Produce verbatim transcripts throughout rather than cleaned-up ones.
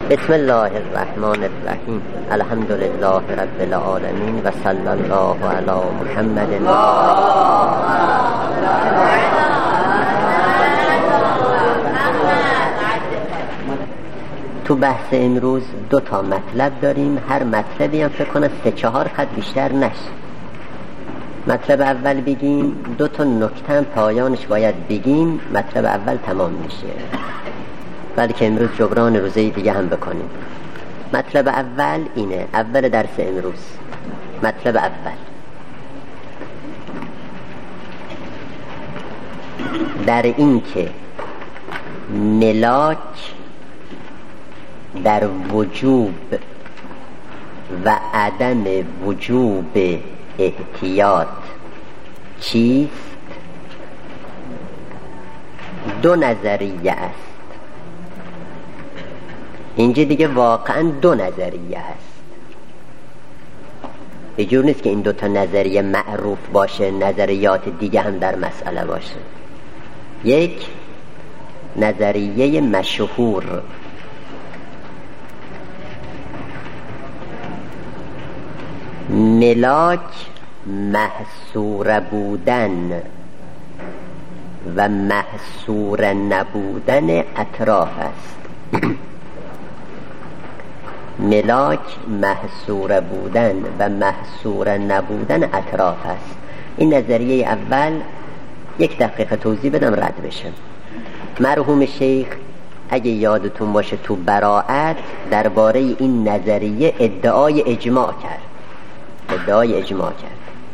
بسم الله الرحمن الرحیم. الحمد لله رب العالمین و صلی الله علی محمد. تو بحث امروز دو تا مطلب داریم، هر مطلبی هم فکر کنم سه چهار خط بیشتر نشه. مطلب اول بگیم، دو تا نکته هم پایانش باید بگیم، مطلب اول تمام میشه، بلکه امروز جبران روزه دیگه هم بکنیم. مطلب اول اینه، اول درس امروز. مطلب اول در این که ملاک در وجوب و عدم وجوب احتیاط چیست؟ دو نظریه است. اینجا دیگه واقعا دو نظریه هست، به جور نیست که این دو تا نظریه معروف باشه نظریات دیگه هم در مسئله باشه. یک نظریه مشهور ملاک محصور بودن و محصور نبودن اطراف است. ملاک محصور بودن و محصور نبودن اطراف است. این نظریه اول یک دقیقه توضیح بدم رد بشم. مرحوم شیخ اگه یادتون باشه تو براءت درباره این نظریه ادعای اجماع کرد ادعای اجماع کرد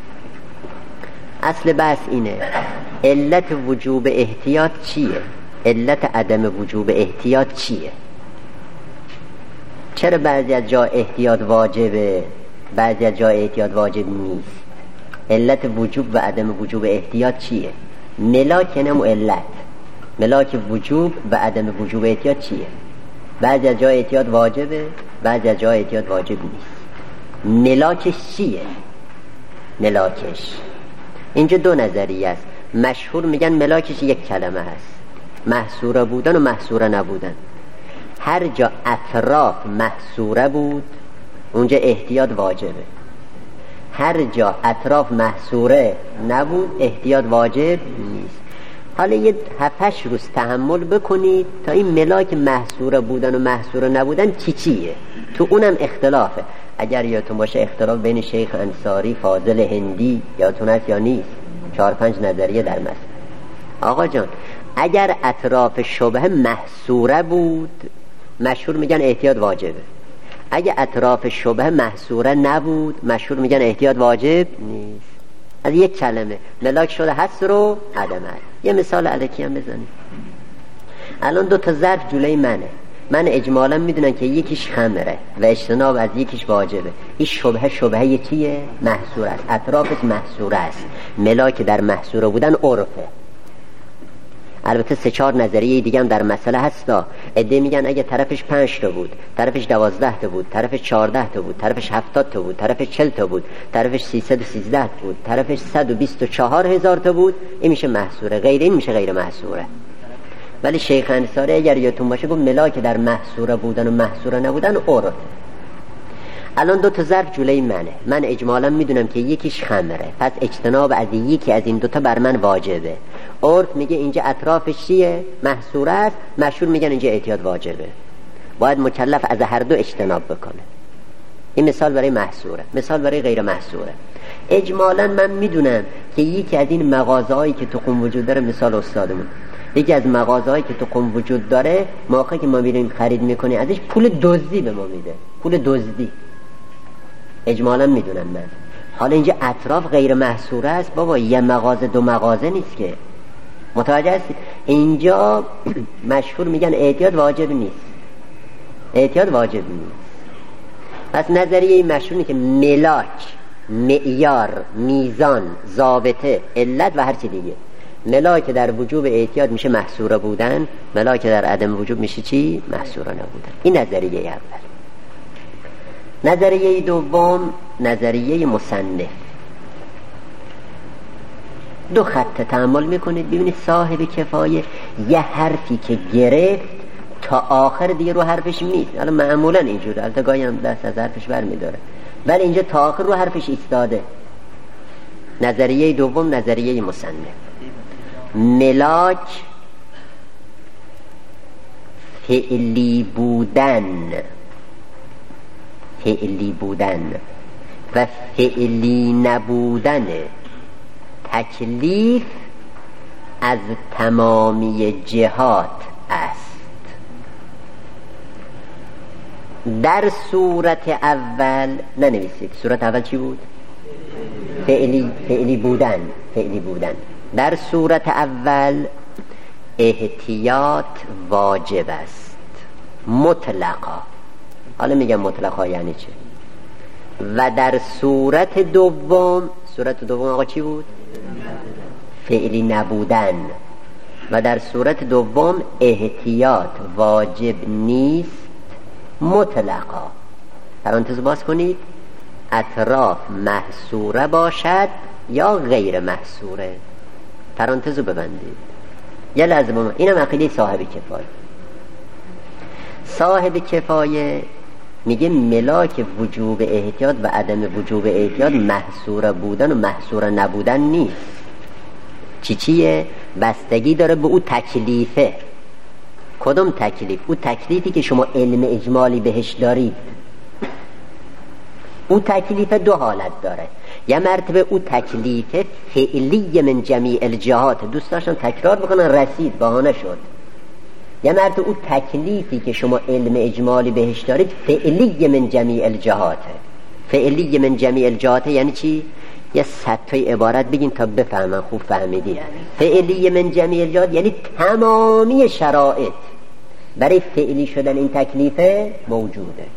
اصل بحث اینه، علت وجوب احتیاط چیه؟ علت عدم وجوب احتیاط چیه؟ چرا بعضی از جا احتیاط واجبه، بعضی از جا احتیاط واجب نیست؟ علت وجوب و عدم وجوب احتیاط چیه؟ ملاک نمو علت ملاک وجوب و عدم وجوب احتیاط چیه؟ بعضی از جا احتیاط واجبه، بعضی از جا احتیاط واجب نیست. ملاکش چیه؟ ملاکش اینجا دو نظریه است. مشهور میگن ملاکش یک کلمه هست، محصور بودن و محصور نبودن. هر جا اطراف محصوره بود اونجا احتیاط واجبه، هر جا اطراف محصوره نبود احتیاط واجب نیست. حالا یه هفتش روز تحمل بکنید تا این ملاک محصوره بودن و محصوره نبودن چی چیه، تو اونم اختلافه. اگر یادتون باشه اختلاف بین شیخ انصاری، فاضل هندی، یادتون هست یا نیست؟ چهار پنج نظریه در مسئله. آقا جان اگر اطراف شبهه محصوره بود مشهور میگن احتیاط واجبه، اگه اطراف شبهه محصوره نبود مشهور میگن احتیاط واجب نیست. از یک کلمه ملاک شده هست رو عدمه. یه مثال الکی هم بزنیم. الان دو تا ظرف جلوی منه، من اجمالا میدونم که یکیش خمره و اجتناب از یکیش واجبه. این شبهه شبهه چیه؟ محصور است، اطرافش محصوره است. ملاک در محصوره بودن عرفه. البته سه چهار نظریه دیگه هم در مسئله هستا. عده میگن اگه طرفش پنج تا بود، طرفش دوازده تا بود، طرفش چهارده تا بود، طرفش هفتاد تا بود، طرفش چل تا بود، طرفش سیصد و سیزده بود، طرفش صد و بیست و چهار هزار تا بود، این میشه محصوره، غیر این میشه غیر محصوره. ولی شیخ انصاری اگر یادتون باشه گفت ملاک در محصوره بودن و محصوره نبودن عرف. الان دو تا ظرف جلوی منه، من اجمالا میدونم که یکیش خمره، پس اجتناب از یکی از این دوتا بر من واجبه. عرف میگه اینجا اطرافش چیه؟ محصوره است، مشهور میگن اینجا احتیاط واجبه. باید مکلف از هر دو اجتناب بکنه. این مثال برای محصوره. مثال برای غیر محصوره، اجمالا من میدونم که یکی از این مغازه‌هایی که تو قم وجود داره، مثال استادمون، یکی از مغازه‌هایی که تو قم وجود داره، موقعی که ما میریم خرید میکنیم ازش پول دزدی به ما میده، پول دزدی. اجمالا میدونم من. حالا اینجا اطراف غیر محصوره است بابا، یه مغازه دو مغازه نیست که. متوجه هستید؟ اینجا مشهور میگن احتیاط واجب نیست، احتیاط واجب نیست. پس نظریه مشهور اینه که ملاک، معیار، میزان، ضابطه، علت و هر چی دیگه، ملاک در وجوب احتیاط میشه محصوره بودن، ملاک در عدم وجوب میشه چی؟ محصوره نبودن. این نظریه اول. نظریه دوم نظریه مصنف. دو خط تأمل میکنید ببینید صاحب کفایه یه حرفی که گرفت تا آخر دیگه رو حرفش میست. حالا معمولا اینجوره، البته گاهی هم دست از حرفش برمیداره، ولی اینجا تا آخر رو حرفش ایستاده. نظریه دوم نظریه مصنف، ملاک فعلی بودن، فعلی بودن و فعلی نبودن تکلیف از تمامی جهات است. در صورت اول ننویسید، صورت اول چی بود؟ فعلی فعلی بودن، فعلی بودن. در صورت اول احتیاط واجب است مطلقا. حالا میگم مطلقا یعنی چه؟ و در صورت دوم، صورت دوم آقا چی بود؟ فعلی نبودن. و در صورت دوم احتیاط واجب نیست مطلقا. پرانتز باز کنید، اطراف محصوره باشد یا غیر محصوره. پرانتزو ببندید. یه لحظه با من، اینم عقیده صاحب کفایه. صاحب کفایه میگه ملاک وجوب احتیاط و عدم وجوب احتیاط محصوره بودن و محصوره نبودن نیست. چی چیه؟ بستگی داره به او تکلیفه. کدوم تکلیف؟ او تکلیفی که شما علم اجمالی بهش دارید. او تکلیف دو حالت داره. یه مرتبه او تکلیف فعلی من جمیع الجهات، دوست داشتم تکرار بکنن رسید بهانه شد. یه مرتبه او تکلیفی که شما علم اجمالی بهش دارید فعلی من جمیع الجهات. فعلی من جمیع الجهات یعنی چی؟ یه سطحی عبارت بگیم تا بفهمن خوب فهمیدی. فعلی من جمیع الجهات یعنی تمامی شرایط برای فعلی شدن این تکلیفه موجوده.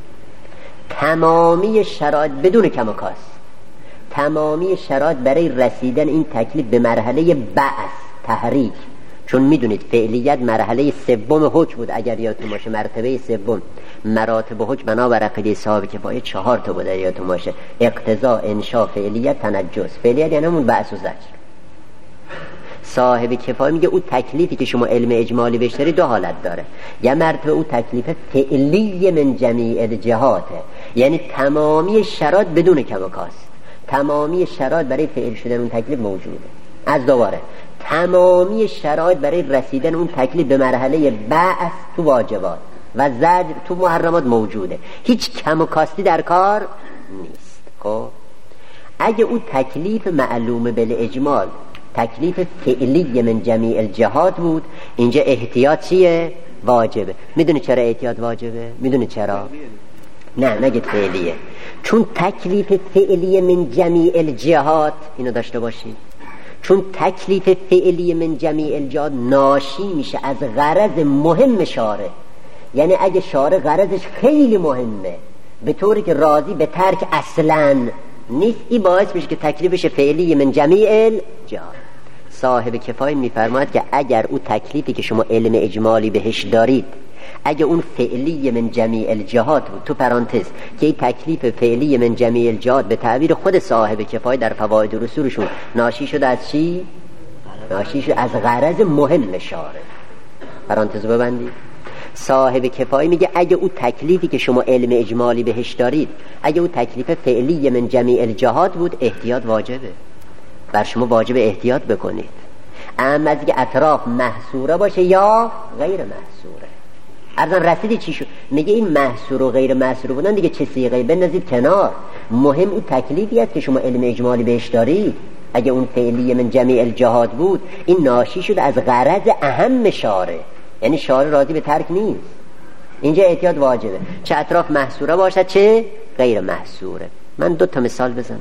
تمامی شرایط بدون کم و کاس، تمامی شرایط برای رسیدن این تکلیف به مرحله بعث، تحریک. چون میدونید فعلیت مرحله سوم حکم بود، اگر یادتون باشه مرتبه سوم مراتب حکم بنابر عقیده صاحب کفایه چهار تا بود، یادتون باشه: اقتضا، انشاء، فعلیت، تنجس. فعلیت یعنی همون بعث و زجر. صاحب کفایه میگه او تکلیفی که شما علم اجمالی بهش دارید دو حالت داره. یه مرتبه او تکلیف فعلی من جمیع الجهاته، یعنی تمامی شرایط بدون کم و کاس، تمامی شرایط برای فعل شدن اون تکلیف موجوده. از دوباره تمامی شرایط برای رسیدن اون تکلیف به مرحله بعث تو واجبات و زجر تو محرمات موجوده. هیچ کم و کاستی در کار نیست. خب اگه اون تکلیف معلومه بالاجمال تکلیف فعلی من جمیع الجهات بود، اینجا احتیاط چیه؟ واجبه. میدونی چرا احتیاط واجبه؟ میدونی چرا؟ نه نگید فعلیه، چون تکلیف فعلی من جمیع الجهات، اینو داشته باشید، چون تکلیف فعلی من جمیع الجهات ناشی میشه از غرض مهم شارع. یعنی اگه شارع غرضش خیلی مهمه به طوری که راضی به ترک اصلاً نیست، این باعث میشه که تکلیفش فعلی من جمیع الجهات. صاحب کفایه میفرماید که اگر اون تکلیفی که شما علم اجمالی بهش دارید اگه اون فعلی من جمیع الجهات بود، تو پرانتز که این تکلیف فعلی من جمیع الجهات به تعبیر خود صاحب کفایه در فواید رسولشون ناشی شده از چی؟ ناشی شده از غرض مهم شارع. پرانتز ببندید. صاحب کفایه میگه اگه اون تکلیفی که شما علم اجمالی بهش دارید اگه اون تکلیف فعلی من جمیع الجهات بود، احتیاط واجبه، بر شما واجب احتیاط بکنید. اما از که اطراف محصوره باشه یا غیر محصوره. ارزان رسیدی چی شد؟ میگه این محصور و غیر محصور بودن دیگه چه صیغه‌ای بندازید کنار. مهم اون تکلیفی است که شما علم اجمالی بهش دارید. اگه اون فعلی من جمیع الجهات بود، این ناشی شد از غرض اهم شارع، یعنی شارع راضی به ترک نیست. اینجا احتیاط واجبه، چه اطراف محصوره باشد چه غیر محصوره. من دو تا مثال بزنم.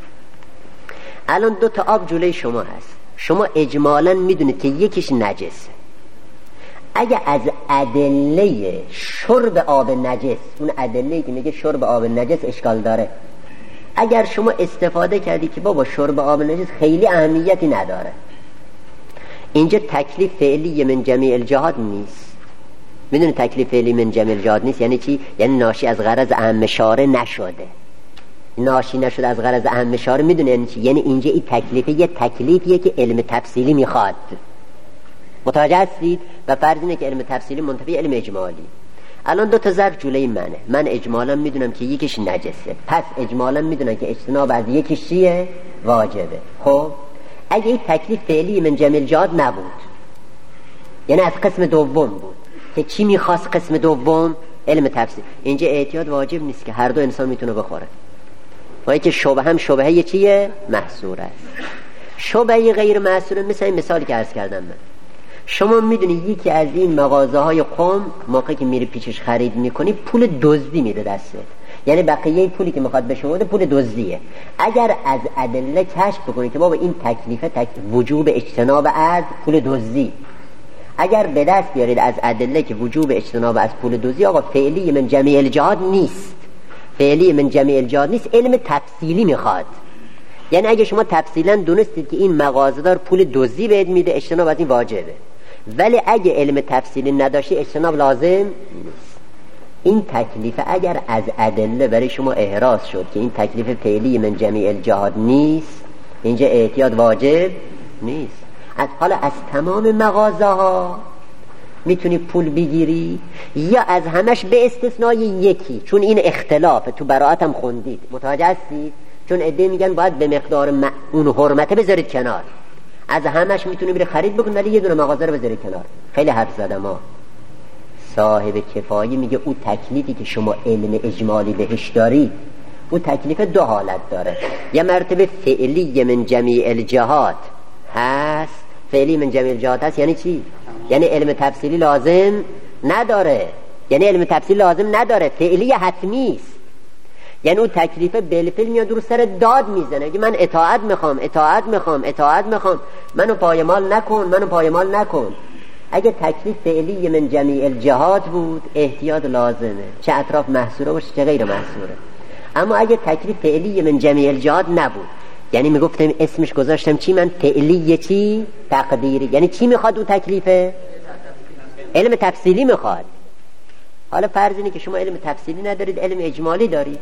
الان دو تا آب جلوی شما هست، شما اجمالاً میدونید که یکیش نجسه. اگه از ادله شرب آب نجس، اون ادله‌ای که میگه شرب آب نجس اشکال داره، اگر شما استفاده کردی که بابا شرب آب نجس خیلی اهمیتی نداره، اینجا تکلیف فعلی من جمیع الجهات نیست. میدونی تکلیف فعلی من جمیع الجهات نیست یعنی چی؟ یعنی ناشی از غرض اهم شارع نشده. ناشی نشده از غرض اهم شارع میدونه یعنی چی؟ یعنی اینجا این تکلیفه یه تکلیفیه که علم تفصیلی میخواد. متوجه هستید؟ و فرض اینه که علم تفصیلی منتفی علم اجمالی. الان دو تا ظرف جلوی منه، من اجمالا میدونم که یکیش نجسه، پس اجمالا میدونم که اجتناب از یکیش چیه؟ واجبه. خب اگه این تکلیف فعلی من جمیع الجهات نبود، یعنی از قسم دوم بود که چی میخواست قسم دوم؟ علم تفصیل. اینجا اعتیاد واجب نیست که هر دو انسان میتونه بخوره، ولی که شبهه هم شبهه یه چیه؟ محصور است. شبهه غیر محصور مثل این مثالی که عرض کردم من. شما میدونی یکی از این مغازه های قم موقعی که میری پیشش خرید میکنی پول دزدی میده دستت، یعنی بقیه پولی که میخواد به شما بده پول دزدیه. اگر از ادله کشف بکنی که بابا این تکلیفه تک وجوب اجتناب از پول دزدی، اگر به دست بیارید از ادله که وجوب اجتناب از پول دزدی آقا فعلی من جمیع الجهات نیست، فعلی من جمیع الجهات نیست، علم تفصیلی میخواد. یعنی اگه شما تفصیلا دونستید که این مغازه دار پول دزدی بهت میده، اجتناب از این واجبه، ولی اگه علم تفصیلی نداشتی اجتناب لازم نیست. این تکلیف اگر از ادله برای شما احراز شد که این تکلیف فعلی من جمیع الجهات نیست، اینجا اعتیاد واجب نیست. از حالا از تمام مغازه ها میتونی پول بگیری یا از همش به استثنای یکی، چون این اختلافه، تو براءت هم خوندید، متوجه هستید؟ چون عده میگن باید به مقدار م... اون حرمته بذارید کنار، از همش میتونی بری خرید بکن ولی یه دونه مغازه رو بذارید کنار. خیلی حرف زدم ها. صاحب کفایه میگه او تکلیفی که شما علم اجمالی بهش دارید، او تکلیف دو حالت داره. یه مرتبه فعلی من جمیع الجهات هست. فعلی من جمیع الجهات هست یعنی چی؟ یعنی علم تفصیلی لازم نداره، یعنی علم تفصیلی لازم نداره، فعلی حتمی است. یعنی اون تکلیفه بالفعل میاد رو سر داد میزنه که من اطاعت میخوام اطاعت میخوام اطاعت میخوام منو پایمال نکن منو پایمال نکن. اگه تکلیف فعلی من جمیع الجهات بود احتیاط لازمه، چه اطراف محصوره باشه چه غیر محصوره. اما اگه تکلیف فعلی من جمیع الجهات نبود، یعنی میگفتم اسمش گذاشتم چی؟ من فعلی چی؟ تقدیری. یعنی چی میخواد اون تکلیفه؟ علم تفصیلی میخواد. حالا فرض اینه که شما علم تفصیلی ندارید، علم اجمالی دارید.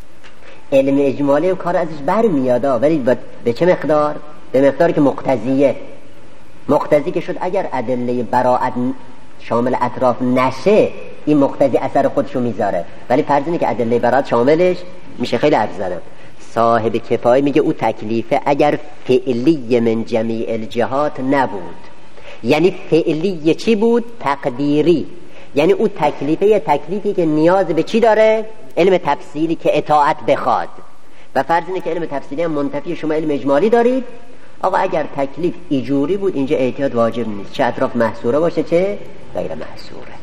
علم اجمالی کار ازش برمیاد، ولی به چه مقدار؟ به مقداری که مقتضیه. مقتضی که شد اگر ادله براءت شامل اطراف نشه این مقتضی اثر خودشو میذاره، ولی فرض اینه که ادله براءت شاملش میشه. خیلی عرض زدم. صاحب کفایه میگه او تکلیفه اگر فعلی من جمیع الجهات نبود، یعنی فعلی چی بود؟ تقدیری. یعنی او تکلیفه یه تکلیفی که نیاز به چی داره؟ علم تفصیلی که اطاعت بخواد. و فرض اینه که علم تفصیلی هم منتفی شما علم اجمالی دارید. آقا اگر تکلیف ایجوری بود اینجا احتیاط واجب نیست، چه اطراف محصوره باشه چه غیر محصوره.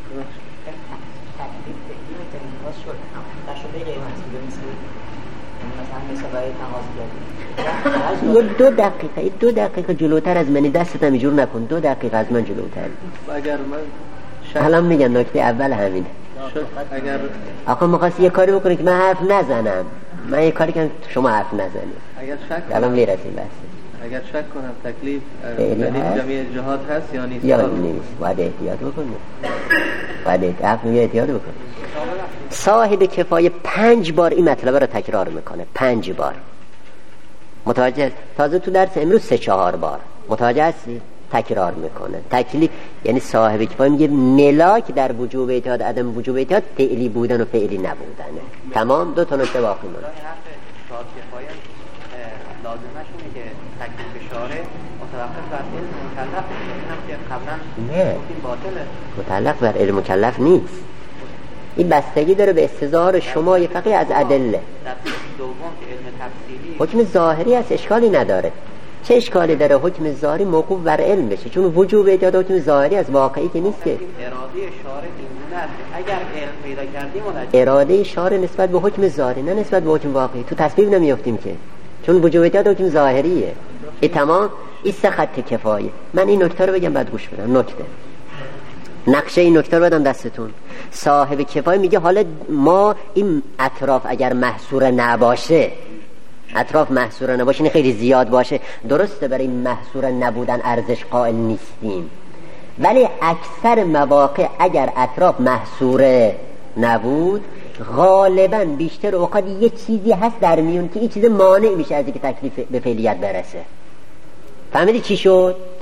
یه دو دقیقه دو دقیقه جلوتر از منی، دستت هم اینجور نکن، دو دقیقه از من جلوتر. اگر من الان میگم نکته اول همینه. اگر آقا می‌خواستی یه کاری بکنی که من حرف نزنم، من یه کاری کنم شما حرف نزنید. اگر شک الان میرسیم بس. اگر شک کنم تکلیف فعلی جمیع الجهات هست یا نیست؟ یا نیست، باید احتیاط بکنیم. باید احتیاط احتیاط بکنیم. صاحب کفایه پنج بار این مطلب رو تکرار میکنه، پنج بار. متوجه؟ تازه تو درس امروز سه چهار بار. متوجه هستی؟ تکرار میکنه. تکلیف یعنی صاحب کفایه میگه ملاک در وجوب اعتیاد عدم وجوب اعتیاد فعلی بودن و فعلی نبودنه. تمام. دو تا نکته باقی مونده. صاحب کفایه لازمش اینه که تکلیف شارع متوقف بر علم مکلف، اینم که قبلا نه باطله. متعلق بر علم مکلف نیست. این بستگی داره به استظهار شما یه فقیه از ادله. در دوم که علم تفصیلی حکم ظاهری هست، اشکالی نداره. چه اشکالی داره حکم ظاهری موقوف بر علم بشه؟ چون وجوب اعتیاد حکم ظاهری از واقعی که نیست که. اراده شارع اینگونه است اگر علم پیدا کردیم اون اراده شارع نسبت به حکم ظاهری نه نسبت به حکم واقعی. تو تصویب نمیافتیم که، چون وجوب اعتیاد حکم ظاهریه. این تمام. این سه خط کفایه. من این نکته رو بگم بعد گوش بدم. نکته نقشه این نکته رو بدم دستتون. صاحب کفایه میگه حالا ما این اطراف اگر محصور نباشه، اطراف محصور نباشه، این خیلی زیاد باشه، درسته برای محصور نبودن ارزش قائل نیستیم، ولی اکثر مواقع اگر اطراف محصور نبود غالبا بیشتر اوقات یه چیزی هست در میون که این چیز مانع میشه از اینکه تکلیف به فعلیت برسه. فهمیدی چی شد؟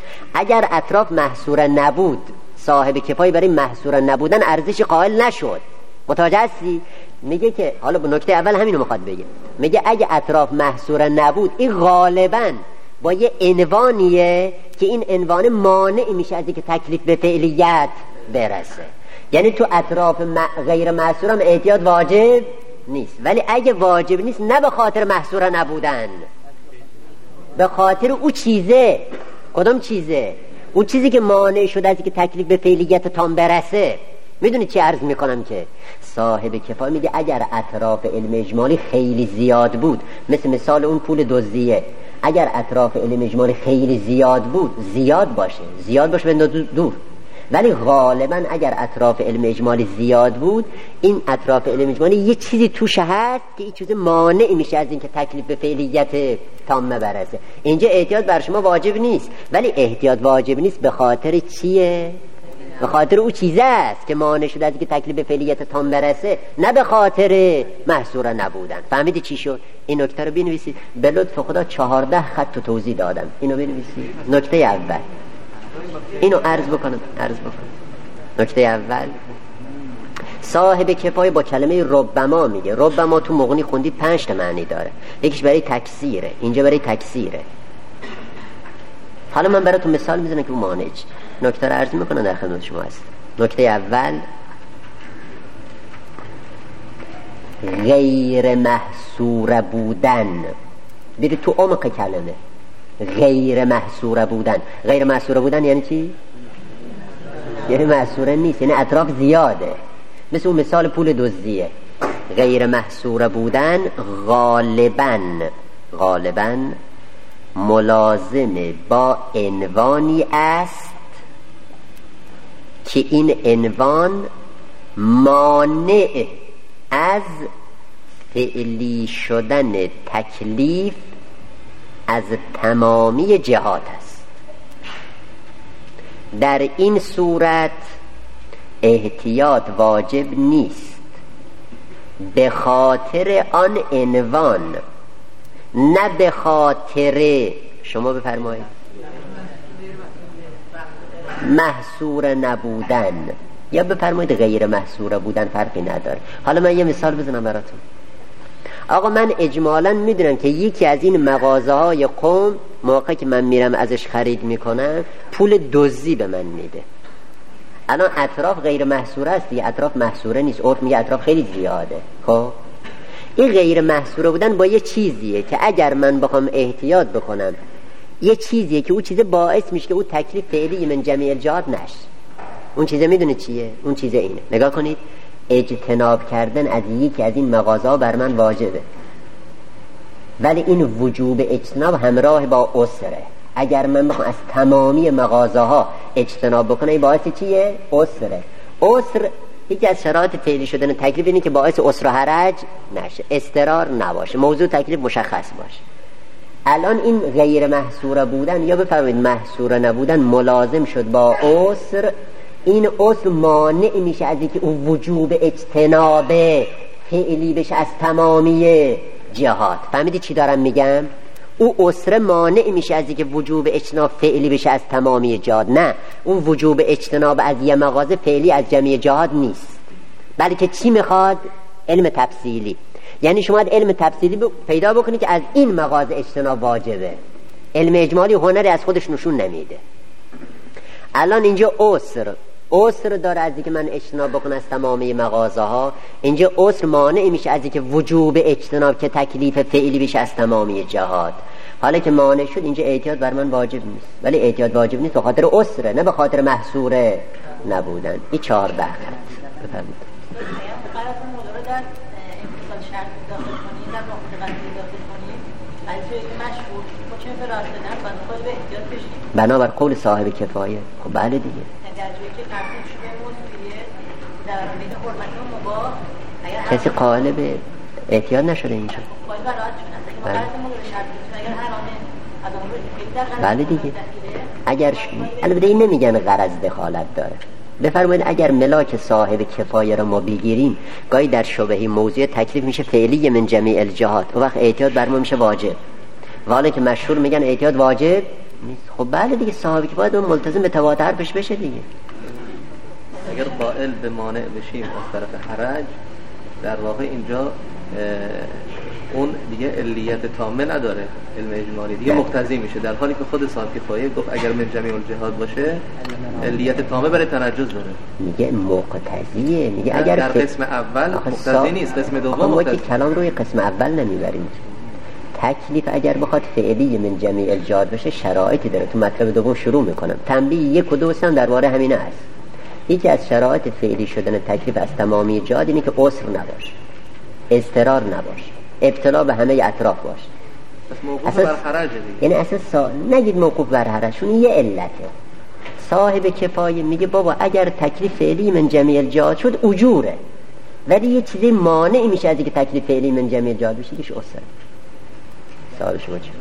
اگر اطراف محصور نبود صاحب کفایه برای محصور نبودن ارزش قائل نشد. متوجه هستی؟ میگه که حالا به نکته اول همینو میخواد بگه، میگه اگه اطراف محصور نبود این غالباً با یه عنوانیه که این عنوان مانع میشه از اینکه تکلیف به فعلیت برسه. یعنی تو اطراف غیر محصور هم احتیاط واجب نیست، ولی اگه واجب نیست نه به خاطر محصور نبودن، به خاطر او چیزه. کدام چیزه؟ اون چیزی که مانع شده از اینکه تکلیف به فعلیت تام برسه. میدونی چی عرض میکنم؟ که صاحب کفایه میگه اگر اطراف علم اجمالی خیلی زیاد بود، مثل مثال اون پول دزدیه، اگر اطراف علم اجمالی خیلی زیاد بود، زیاد باشه زیاد باشه بنداز دور، ولی غالبا اگر اطراف علم اجمالی زیاد بود، این اطراف علم اجمالی یه چیزی توش هست که این چیز مانع میشه از اینکه تکلیف به فعلیت تامه برسه. اینجا احتیاط بر شما واجب نیست، ولی احتیاط واجب نیست به خاطر چیه؟ به خاطر او چیزه است که مانع شده از اینکه تکلیف به فعلیت تام برسه، نه به خاطر محصور نبودن. فهمیدی چی شد؟ این نکته رو بنویسید. به لطف خدا چهارده خط تو توضیح دادم، اینو بنویسید. نکته اول اینو عرض بکنم عرض بکنم نکته اول، صاحب کفایه با کلمه ربما میگه. ربما تو مغنی خوندید پنج تا معنی داره، یکیش برای تکثیره، اینجا برای تکثیره. حالا من براتون مثال میزنم که اون مانع چی. نکته رو عرض میکنم در خدمت شما هست. نکته اول، غیر محصور بودن. برید تو عمق کلمه. غیر محصور بودن. غیر محصور بودن یعنی چی؟ یعنی محصور نیست، یعنی اطراف زیاده. مثل اون مثال پول دزدیه. غیر محصور بودن غالباً غالباً ملازم با عنوانی است که این عنوان مانع از فعلی شدن تکلیف از تمامی جهات است. در این صورت احتیاط واجب نیست به خاطر آن عنوان، نه به خاطر شما بفرمایید محصور نبودن یا بفرمایید غیر محصور بودن، فرقی نداره. حالا من یه مثال بزنم براتون. آقا من اجمالاً میدونم که یکی از این مغازه های قوم موقعی که من میرم ازش خرید میکنم پول دزدی به من میده. الان اطراف غیر محصوره است دیگه، اطراف محصوره نیست، عرف میگه اطراف خیلی زیاده. خب این غیر محصوره بودن با یه چیزیه که اگر من بخوام احتیاط بکنم، یه چیزیه که اون چیزه باعث میشه که اون تکلیف فعلی من جمیع الجهات نشه. اون چیزه میدونه چیه؟ اون چیزه اینه. نگاه کنید، اجتناب کردن از یکی از این مغازه‌ها بر من واجبه، ولی این وجوب اجتناب همراه با عسره. اگر من بخوام از تمامی مغازه‌ها اجتناب بکنم، این باعث چیه؟ عسره. عسر یکی از شرایط فعلی شدن تکلیف اینه که باعث عسر و حرج نشه، استرار نباشه، موضوع تکلیف مشخص باشه. الان این غیر محصور بودن یا بفرمایید محصور نبودن ملازم شد با عسر. این عسر مانع میشه از اینکه اون وجوب اجتناب فعلی بشه از تمامی جهات. فهمیدی چی دارم میگم؟ او عسر مانع میشه از اینکه وجوب اجتناب فعلی بشه از تمامی جهات. نه، اون وجوب اجتناب از یه مغازه فعلی از جمعی جهات نیست، بلکه چی میخواد؟ علم تفصیلی. یعنی شما علم تفصیلی ب... پیدا بکنید که از این مغازه اجتناب واجبه. علم اجمالی هنری از خودش نشون نمیده. الان اینجا عسر عسر داره از اینکه من اجتناب بکنم از تمامی مغازه ها. اینجا عسر مانع میشه از اینکه وجوب اجتناب که تکلیف فعلی بشه از تمامی جهات. حالا که مانع شد، اینجا احتیاط بر من واجب نیست، ولی احتیاط واجب نیست به خاطر عسره، نه به خاطر محصور نبودن. این چهارده خط. بفرمایید. بنابر قول صاحب کفایه. خب بله دیگه. کسی قائل به احتیاط نشده اینجا. بله, بله دیگه. اگر البته این نمیگن غرض دخالت داره. بفرمایید اگر ملاک صاحب کفایه را ما بگیریم، گاهی در شبهه موضوع تکلیف میشه فعلی من جمیع الجهات، و وقت احتیاط بر ما میشه واجب. ولی که مشهور میگن احتیاط واجب نیست. خب بله دیگه، صاحب کفایه باید ملتزم به تواتر حرفش بشه دیگه. اگر قائل به مانع بشیم از طرف حرج، در واقع اینجا اون دیگه علیت تامه نداره، علم اجمالی دیگه مقتضی میشه، در حالی که خود صاحب کفایه گفت اگر من جمیع الجهاد باشه علیت تامه برای تنجز داره. میگه مقتضیه، میگه اگر در قسم اول مقتضی نیست، قسم دوم ما که کلام روی قسم اول نمیبریم. تکلیف اگر بخواد فعلی من جمیع الجهاد بشه شرایطی داره. تو مطلب دوم شروع میکنم. تنبیه یک و دو سم درباره همینه است. یکی از شرایط فعلی شدن تکلیف از تمامی جهاد اینه که عسر نباشه، اضطرار نباشه، ابتلا به همه اطراف باشه. پس موقوف بر حرج دیگه. یعنی اصلا سا... نگید موقوف بر حرج، چون یه علته. صاحب کفایه میگه بابا اگر تکلیف فعلی من جمیع الجهاد شد اجوره، ولی یه چیزی مانع میشه از اینکه تکلیف فعلی من جمیع الجهاد بشه، که عسر. سوال شما چیه؟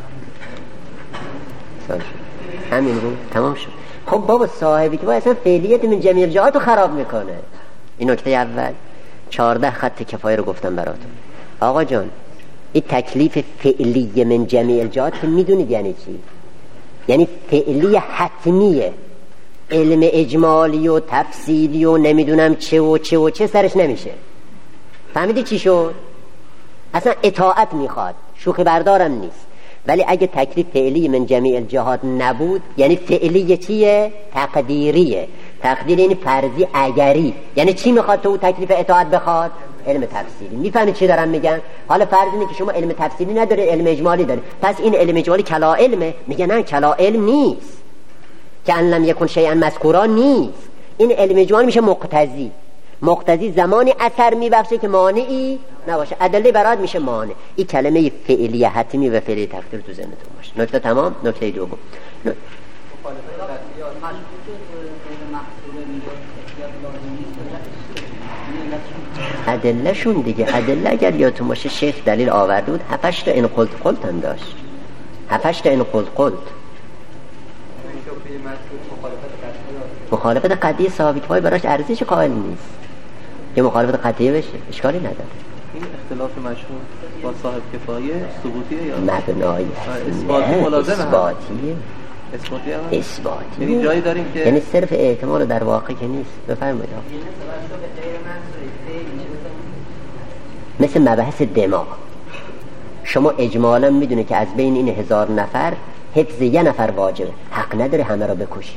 سوال شما همین رو تمام شد. خب بابا صاحبی که باید اصلا فعلیت من جمیع الجهات رو خراب میکنه. این نکته اول. چارده خط کفایه رو گفتم براتون. آقا جان این تکلیف فعلی من جمیع الجهات که میدونید یعنی چی؟ یعنی فعلی حتمیه، علم اجمالی و تفصیلی و نمیدونم چه و چه و چه سرش نمیشه. فهمیدی چی شد؟ اصلا اطاعت میخواد، شوخی بردارم نیست. ولی اگه تکلیف فعلی من جمیع الجهات نبود، یعنی فعلی چیه؟ تقدیریه. تقدیر یعنی فرضی اگری. یعنی چی میخواد تو تکلیف اطاعت بخواد؟ علم تفصیلی. میفهمید چی دارم میگن؟ حالا فرض اینه که شما علم تفصیلی نداره، علم اجمالی داره، پس این علم اجمالی کلا علمه. میگه نه، کلا علم نیست، که ان لم یکن شیئا مذکورا نیست. این علم اجمالی میشه مقتضی. مقتضی زمانی اثر میبخشه که مانعی نباشه، ادله برات میشه مانع. این کلمه فعلی حتمی و فعلی تقدیر تو ذهنتون باشه. نکته تمام. نکته دوم ن... ادله شون دیگه. ادله اگر یادتون باشه شیخ دلیل آورده بود، هفتش تا این قلت قلت هم داشت. هفتش تا این قلت قلت. مخالفت قطعی ثابت های براش ارزش قائل نیست. یه مخالفت قطعی بشه اشکالی نداره. این اختلاف مشهور با صاحب کفایه ثبوتیه یا مبنایی؟ اثباتی ملازمه. اثباتیه. اثباتیه هم اثباتی. یعنی جایی داریم که یعنی صرف احتمال در واقع که نیست. بفرمایید. مثل مبحث دماغ، شما اجمالا میدونه که از بین این هزار نفر حفظ یه نفر واجبه، حق نداره همه را بکشی.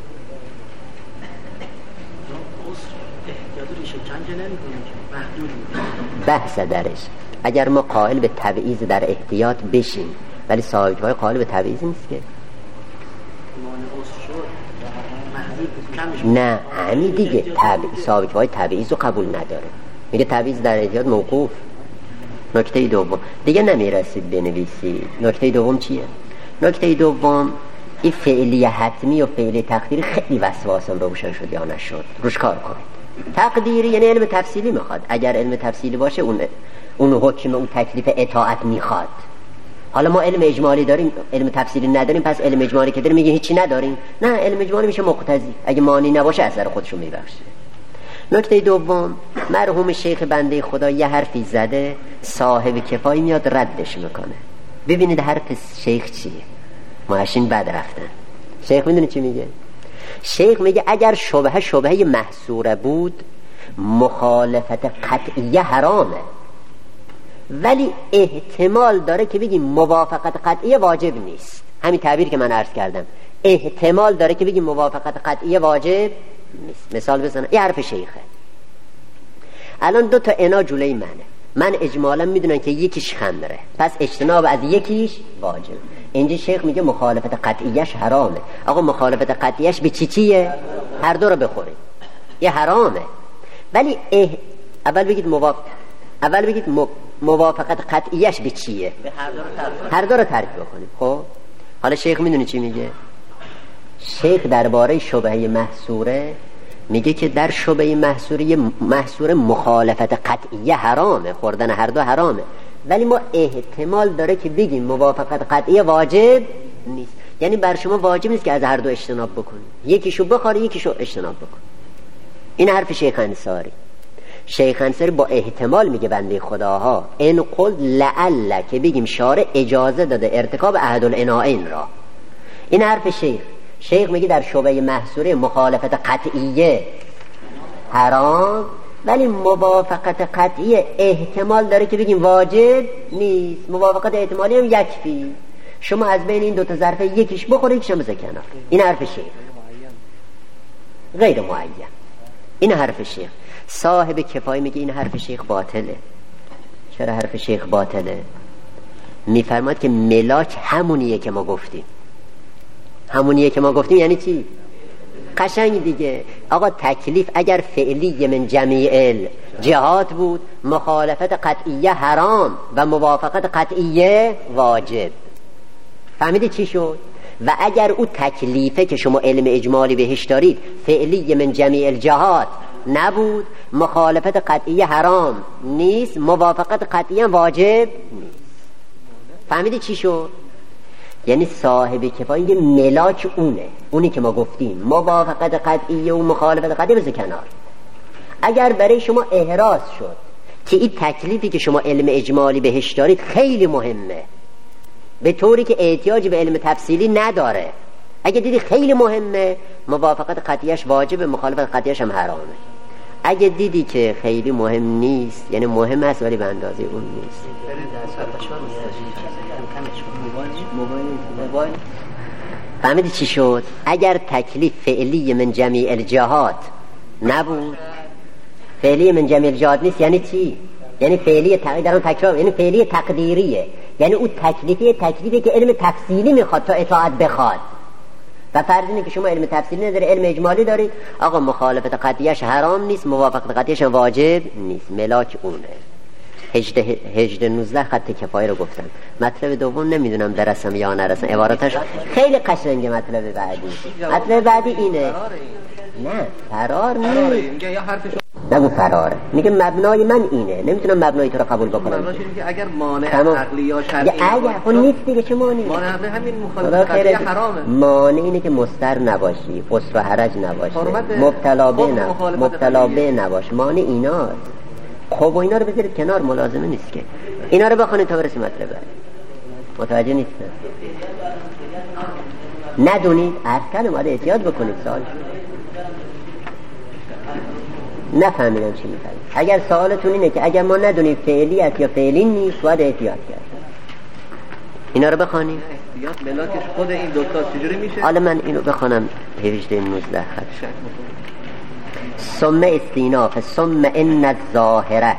بحث درش اگر ما قائل به تبعیض در احتیاط بشیم، ولی صاحب های قائل به تبعیض نیست که. نه همین دیگه تبعیض، صاحب های تبعیض رو قبول نداره، میگه تبعیض در احتیاط موقوف. نکته دوم دیگه نمیرسید بنویسی. نکته دوم چیه؟ نکته دوم این فعلی حتمی و فعلی تقدیری خیلی وسواسم روشن شد یا نشد، روش کار کنید. تقدیری یعنی علم تفصیلی میخواد. اگر علم تفصیلی باشه اون اون حکم، اون تکلیف اطاعت میخواد. حالا ما علم اجمالی داریم، علم تفصیلی نداریم، پس علم اجمالی که داریم میگه هیچی نداریم. نه، علم اجمالی میشه مقتضی، اگه مانی نباشه اثر خودشو میبخشه. نکته دوم، مرحوم شیخ بنده خدا یه حرفی زده، صاحب کفایی میاد ردش میکنه. ببینید حرف شیخ چیه. ماشین بد رفتن. شیخ میدونی چی میگه؟ شیخ میگه اگر شبهه شبهه محصوره بود مخالفت قطعیه حرامه، ولی احتمال داره که بگیم موافقت قطعیه واجب نیست. همین تعبیر که من عرض کردم، احتمال داره که بگیم موافقت قطعیه واجب نیست. مثال بزنم، این حرف شیخه. الان دو تا انا جلوی منه، من اجمالا میدونم که یکیش خمره، پس اجتناب از یکیش واجب. اینجا شیخ میگه مخالفت قطعیش حرامه. آقا مخالفت قطعیش به چی چیه؟ هر دو رو بخورید، یه حرامه. ولی اه... اول بگید موافق اول بگید موافقت قطعیش به چیه؟ به هر دو رو ترک هر دو رو ترک بکنید. خب حالا شیخ میدونی چی میگه؟ شیخ درباره شبهه محصوره میگه که در شبهه محصوره محصوره مخالفت قطعیه حرامه، خوردن هر دو حرامه، ولی ما احتمال داره که بگیم موافقت قطعیه واجب نیست. یعنی بر شما واجب نیست که از هر دو اجتناب بکنید، یکیشو بخوری یکیشو اجتناب بکن. این حرف شیخ انصاری. شیخ انصاری با احتمال میگه بنده خداها ان قل لعل، که بگیم شارع اجازه داده ارتکاب احد العنائین را، این حرف شیخ. شیخ میگه در شبهه محصوره مخالفت قطعیه حرام، ولی موافقت قطعیه احتمال داره که بگیم واجب نیست. موافقت احتمالی هم یکفی. شما از بین این دوتا ظرف یکیش بخوره یکیش هم بذار کنار. این حرف شیخ. غیر معین. این حرف شیخ. صاحب کفایه میگه این حرف شیخ باطله. چرا حرف شیخ باطله؟ میفرماد که ملاک همونیه که ما گفتیم. همونیه که ما گفتیم یعنی چی؟ قشنگ دیگه. آقا تکلیف اگر فعلی من جمیع جهات بود، مخالفت قطعیه حرام و موافقت قطعیه واجب. فهمیدی چی شد؟ و اگر او تکلیفه که شما علم اجمالی بهش دارید فعلی من جمیع الجهات نبود، مخالفت قطعیه حرام نیست، موافقت قطعیه واجب نیست. فهمیدی چی شد؟ یعنی صاحب کفایه میگه ملاک اونه، اونی که ما گفتیم موافقت قطعیه و مخالفت قطعیه بذار کنار. اگر برای شما احراز شد که این تکلیفی که شما علم اجمالی بهش دارید خیلی مهمه، به طوری که احتیاج به علم تفصیلی نداره، اگه دیدی خیلی مهمه، موافقت قطعیش واجبه، مخالفت قطعیش هم حرامه. اگه دیدی که خیلی مهم نیست، یعنی مهم هست ولی به اندازه اون نیست. فهمیدی چی شد؟ اگر تکلیف فعلی من جمیع الجهات نبود، فعلی من جمیع الجهات نیست یعنی چی؟ یعنی فعلی تقدیر درون تکرار، یعنی فعلی تقدیریه، یعنی اون تکلیفی تکلیفی که علم تفصیلی میخواد تا اطاعت بخواد. و فرض اینه که شما علم تفصیلی نداری، علم اجمالی دارید، آقا مخالفت قطعیش حرام نیست، موافقت قطعیش واجب نیست، ملاک اونه. هجده هجده نوزده خط کفایه رو گفتم. مطلب دوم نمیدونم درسم یا نرسم، عبارتش خیلی قشنگه. مطلب بعدی مطلب بعدی اینه. نه فرار نیست، نگو فراره، میگه مبنای من اینه، نمیتونم مبنای تو رو قبول بکنم. مبناش اینه که اگر مانع عقلی یا شرعی اگر خود نیست دیگه، چه مانعی؟ مانع همین مخالفت قطعی حرامه. مانع اینه که مستر نباشی، قصر و حرج نباشی، مبتلا به نباش، مبتلا به نباش، مانع ایناست. خب و اینا رو بذارید کنار، ملازمه نیست که اینا رو بخونید تا برسیم مطلب. متوجه نیست؟ ندونید ارکان باید احتیاط بکنید. سوال نفهمیدم چی می‌فهمید. اگر سوالتون اینه که اگر ما ندونیم فعلی است یا فعلی نیست، باید احتیاط کرد. اینا رو بخونید. احتیاط ملاکش خود این دو تا چجوری میشه؟ حالا من اینو بخونم هجده نوزده خط. ثم استیناف ثم ان الظاهره،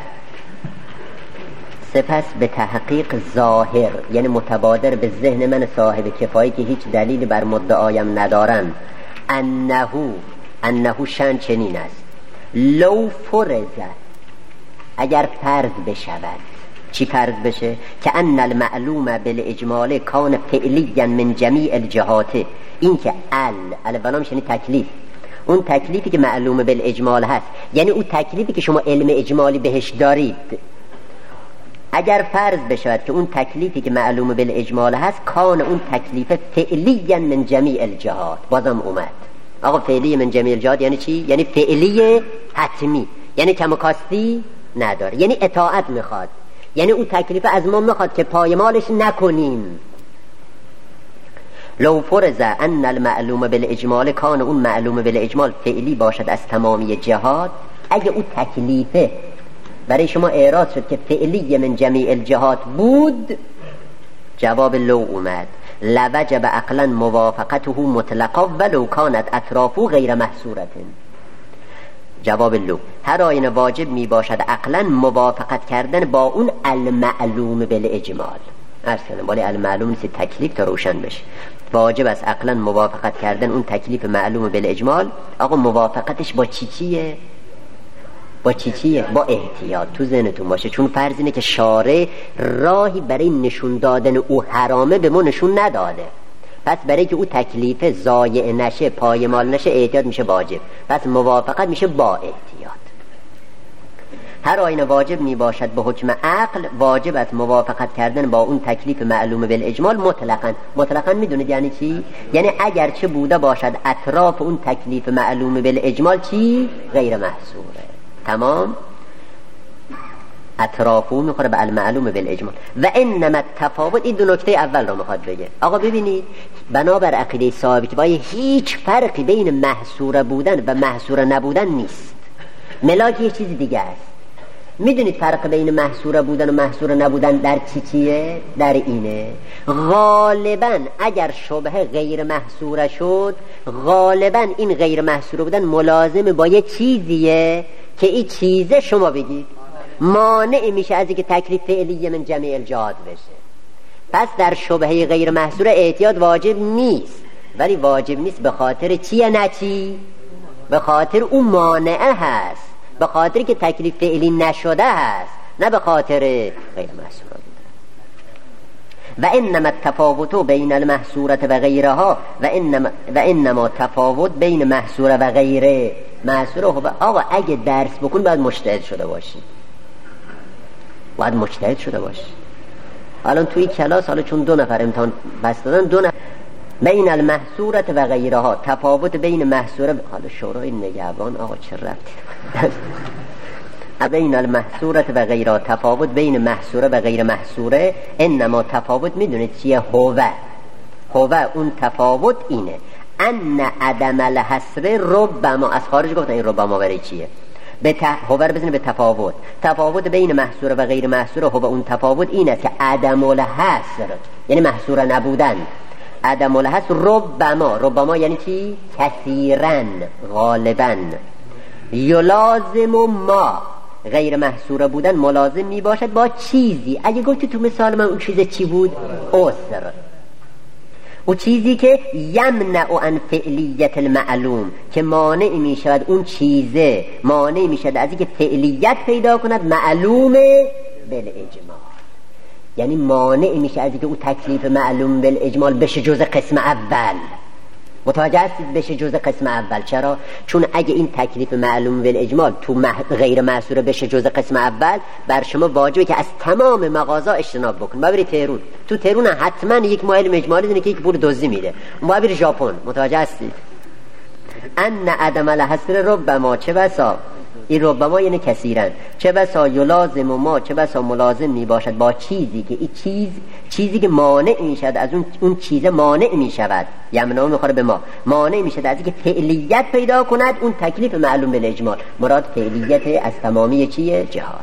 سپس به تحقیق ظاهر، یعنی متبادر به ذهن من صاحب کفایه که هیچ دلیل بر مدعایم ندارم، انه انه شن چنین است، لو فرض، اگر فرض بشود. چی فرض بشه؟ که ان المعلوم بالاجمال کان فعلیا من جمیع الجهات، این که ال الولام یعنی تکلیف، اون تکلیفی که معلوم بالاجمال هست، یعنی اون تکلیفی که شما علم اجمالی بهش دارید، اگر فرض بشود که اون تکلیفی که معلوم بالاجمال هست کان اون تکلیف فعلیا من جمیع الجهات، بازم اومد آقا فعلی من جمیع الجهات یعنی چی؟ یعنی فعلی حتمی، یعنی کم و کاستی نداره، یعنی اطاعت میخواد، یعنی اون تکلیف از ما میخواد که پایمالش نکنیم. لو فرض ان المعلوم بالاجمال کان اون معلوم بالاجمال فعلی باشد از تمامی جهات، اگه اون تکلیفه برای شما اعراض شد که فعلی من جمیع الجهات بود، جواب لو اومد، لوجب عقلا موافقته مطلقا ولو کانت اطرافه غیر محصورة. جواب لو، هر آینه واجب می باشد عقلا موافقت کردن با اون المعلوم بالاجمال. اصلا ولی المعلوم نیست تکلیف تا روشن بشه، واجب است عقلا موافقت کردن اون تکلیف معلوم بالاجمال. آقا موافقتش با چی چیه؟ با چی چیه؟ با احتیاط. تو ذهنتون باشه، چون فرض اینه که شارع راهی برای نشون دادن او حرامه به ما نشون نداده، پس برای که او تکلیف ضایع نشه، پایمال نشه، احتیاط میشه واجب، پس موافقت میشه با احتیاط. هر آینه واجب می باشد به حکم عقل، واجب است موافقت کردن با اون تکلیف معلوم بالاجمال مطلقاً. مطلقاً میدونید یعنی چی؟ یعنی اگر چه بوده باشد اطراف اون تکلیف معلوم بالاجمال چی؟ غیر محصوره. تمام. اطراف اون میخوره به المعلوم بالاجمال. و انما التفاوت، این دو نکته اول رو میخواد بگه. آقا ببینید بنابر عقیده صاحب کتابی هیچ فرقی بین محصور بودن و محصور نبودن نیست. ملاک یه چیز دیگه است. میدونید فرق بین محصور بودن و محصور نبودن در چی چیه؟ در اینه غالبا اگر شبهه غیر محصور شد، غالبا این غیر محصور بودن ملازم با یه چیزیه که این چیزه شما بگید مانع میشه از اینکه تکلیف فعلی من جمیع الجهات بشه. پس در شبهه غیر محصور احتیاط واجب نیست، ولی واجب نیست به خاطر چیه؟ نه چی؟ به خاطر اون مانعه هست، به خاطر که تکلیف فعلی نشده هست، نه به خاطر غیر محصور. و انما التفاوت بین المحصورة و غیرها و انما, و انما تفاوت بین محصور و غیره محصور. آقا اگه درس بکن باید مجتهد شده باشی، باید مجتهد شده باشی. الان توی کلاس، حالا چون دو نفر امتحان بس دادن، دو نفر بین المحصورة و غیرها، تفاوت بین محصوره، حالا شورای نگهبان آقا چه ربطی بین المحصورة و غیرها، تفاوت بین محصوره و غیر محصوره. انما تفاوت میدونید چیه؟ هوه هوه اون تفاوت اینه ان عدم الحصر ربما، از خارج گفتن این ربما برای چیه؟ به ت... هوه رو بزنید به تفاوت. تفاوت بین محصوره و غیر محصوره، هوه اون تفاوت اینه که عدم الحصر یعنی محصور نبودن، عدم الحصر ربما، ربما یعنی چی؟ کثیرا، غالبا. یلازم ما، غیر محصور بودن ملازم می باشد با چیزی. اگه گفتی تو مثال من اون چیز چی بود؟ عسر، اون چیزی که یمنع عن فعلیت المعلوم، که مانع می شود، اون چیزه مانع می شود از اینکه فعلیت پیدا کند معلوم بالاجمال، یعنی مانع می شود از اینکه اون تکلیف معلوم بالاجمال بشه جز قسم اول. متوجه هستید؟ بشه جز قسم اول. چرا؟ چون اگه این تکلیف معلوم بالاجمال تو مح... غیر محصور بشه جز قسم اول، بر شما واجبه که از تمام مغازا اجتناب بکن. ما بری تهرون، تو تهرون حتما یک معلم اجمالی دونه که یک پول دزدی میده. ما بری ژاپن. متوجه هستید؟ ان عدم الحصر ربما، چه بسا این ربما یعنی کثیرا، چه بسا یلازم ما، چه بسا ملازم می باشد با چیزی که این چیز چیزی که مانع می شود از اون اون چیز مانع می شود، یمنع میخوره به ما، مانع می شود از اینکه فعلیت پیدا کند اون تکلیف معلوم بالاجمال. مراد فعلیت از تمامی چیه؟ جهات.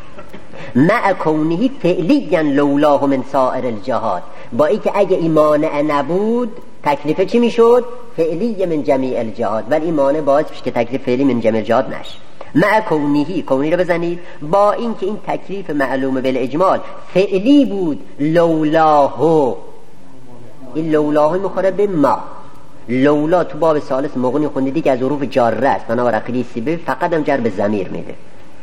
مع کونه فعلیا لولاه من سائر الجهات، با اینکه اگه این مانع نبود تکلیف چی میشد؟ فعلی من جمیع الجهات، ولی این مانع باعث میشه که تکلیف فعلی من جمیع الجهات نشه. مع کونهی، کونهی رو بزنید، با اینکه این تکلیف معلوم بالاجمال فعلی بود، لولاه، این لولاه میخوره به ما. لولا تو باب ثالث مغنی خوندیدی که از حروف جاره است، بنابر عقیده سیبوی فقط هم جر به ضمیر میده.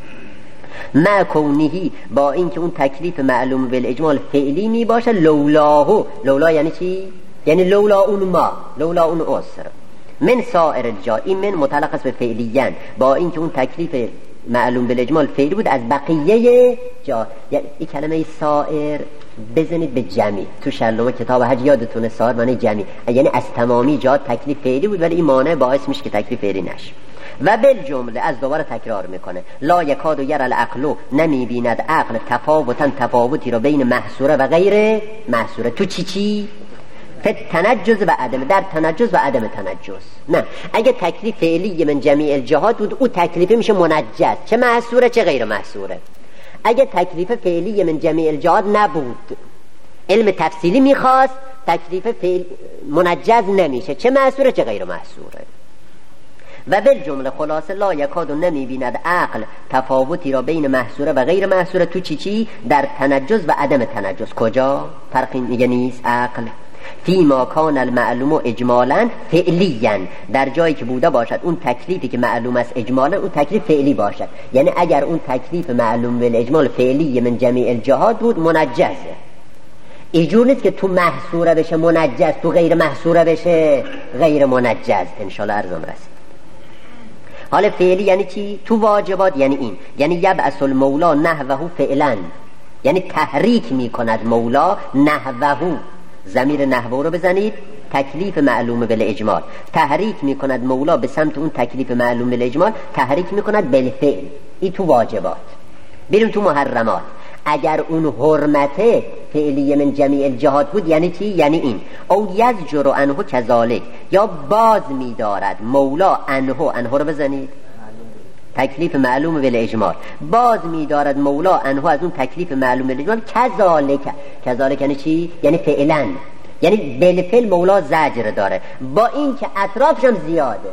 مع کونهی، با اینکه اون تکلیف معلوم بالاجمال فعلی می باشه، لولاه، لولا یعنی چی؟ یعنی لولا اون ما، لولا اون عسر من سائر الجهات، این من متعلق است به فعلیان، با اینکه اون تکلیف معلوم بالاجمال فعلی بود از بقیه جهات. یعنی این کلمه سائر بزنید به جمعی، تو شلوم کتاب حج یادتونه سائر معنی جمعی، یعنی از تمامی جهات تکلیف فعلی بود، ولی این مانع باعث میشه که تکلیف فعلی نشه. و بالجمله، از دوباره تکرار میکنه، لا یکاد یر العقل، نمی بیند عقل تفاوتن تفاوتی رو بین محصوره و غیر محصوره. تو چی چی؟ تنجز و عدم، در تنجز و عدم تنجز. نه، اگه تکلیف فعلی من جمیع الجهات بود، او تکلیف میشه منجز، چه محصوره چه غیر محصوره. اگه تکلیف فعلی من جمیع الجهات نبود، علم تفصیلی میخواست، تکلیف فعل منجز نمیشه، چه محصوره چه غیر محصوره. و بالجمله خلاصه لا یکاد نمی بیند عقل تفاوتی را بین محصوره و غیر محصوره. تو چی چی؟ در تنجز و عدم تنجز. کجا؟ فرقی دیگه نیست عقل. فی ما کان المعلوم اجمالا فعلیا، در جایی که بوده باشد اون تکلیفی که معلوم است اجمالا اون تکلیف فعلی باشد. یعنی اگر اون تکلیف معلوم بالاجمال فعلی من جمیع الجهات بود، منجزه. اینجور نیست که تو محصوره بشه منجز، تو غیر محصوره بشه غیر منجز. انشالله ارزم رسید. حالا فعلی یعنی چی؟ تو واجبات یعنی این، یعنی یبعث المولا نحوه فعلا، یعنی تحریک میکند مولا نحوه، ضمیر نحوه رو بزنید، تکلیف معلوم بالاجمال، تحریک میکند مولا به سمت اون تکلیف معلوم بالاجمال، تحریک میکند بالفعل. این تو واجبات. بریم تو محرمات. اگر اون حرمت فعلیه من جمیع الجهات بود یعنی چی؟ یعنی این او یزجر عنه کذالک، یا باز می‌دارد مولا عنه، عنه رو بزنید تکلیف معلوم بالاجمال، باز می‌دارد مولا عنه از اون تکلیف معلوم بالاجمال، کذالک. کذالک یعنی چی؟ یعنی فعلا، یعنی بالفعل مولا زجر داره، با این که اطرافش هم زیاده،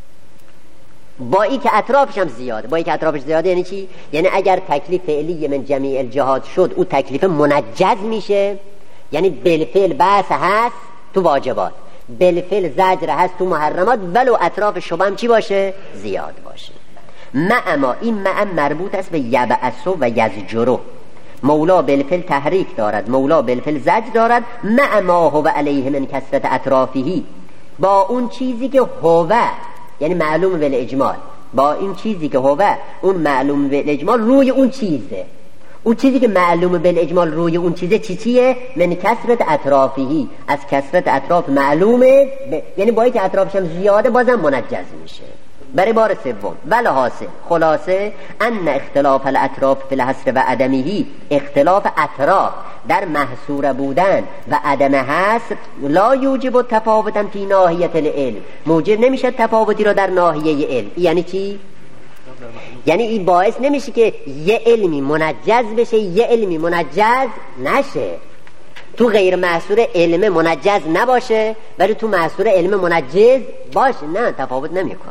با این که اطرافش هم زیاده. با این که اطرافش زیاده یعنی چی؟ یعنی اگر تکلیف فعلی من جمیع الجهات شد او تکلیف منجز میشه، یعنی بالفعل بحث هست تو واجبات، بالفعل زجر هست تو محرمات، ولو اطراف شبه هم چی باشه؟ زیاد باشه. معما، این معم مربوط است به یبعثو و یزجرو. مولا بالفعل تحریک دارد، مولا بالفعل زجر دارد. معما هو علیه من کثرت اطرافهی، با اون چیزی که هو یعنی معلوم بالاجمال، با این چیزی که هو اون معلوم بالاجمال روی اون چیزه، اون چیزی که معلوم بالاجمال روی اون چیزه چی چیه؟ من کثرت اطرافهی، از کثرت اطراف معلومه ب... یعنی با اینکه اطرافش هم زیاده بازم منجز میشه. برای بار سوم ولی حاصل خلاصه ان اختلاف الاطراف فی الحصر و عدمه، اختلاف اطراف در محصور بودن و عدم حصر لا یوجب تفاوتا فی ناحیه العلم، موجب نمیشه تفاوتی رو در ناحیه علم. یعنی چی؟ یعنی این باعث نمیشه که یه علمی منجز بشه یه علمی منجز نشه، تو غیر محصور علم منجز نباشه ولی تو محصور علم منجز باشه، نه تفاوت نمیکنه.